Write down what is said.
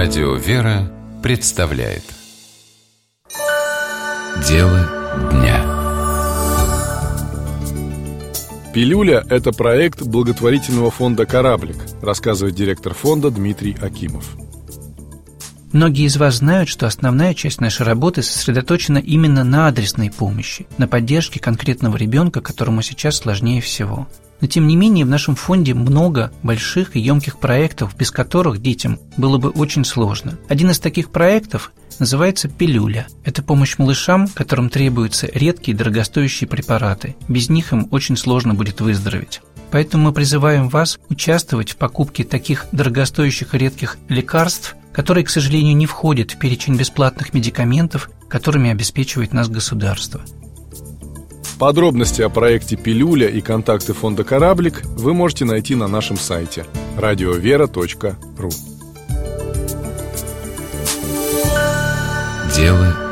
Радио «Вера» представляет Дело дня. «Пилюля» — это проект благотворительного фонда «Кораблик», рассказывает директор фонда Дмитрий Акимов. Многие из вас знают, что основная часть нашей работы сосредоточена именно на адресной помощи, на поддержке конкретного ребенка, которому сейчас сложнее всего. Но тем не менее в нашем фонде много больших и емких проектов, без которых детям было бы очень сложно. Один из таких проектов называется «Пилюля». Это помощь малышам, которым требуются редкие дорогостоящие препараты. Без них им очень сложно будет выздороветь. Поэтому мы призываем вас участвовать в покупке таких дорогостоящих и редких лекарств, которые, к сожалению, не входят в перечень бесплатных медикаментов, которыми обеспечивает нас государство. Подробности о проекте «Пилюля» и контакты фонда «Кораблик» вы можете найти на нашем сайте radiovera.ru. Дело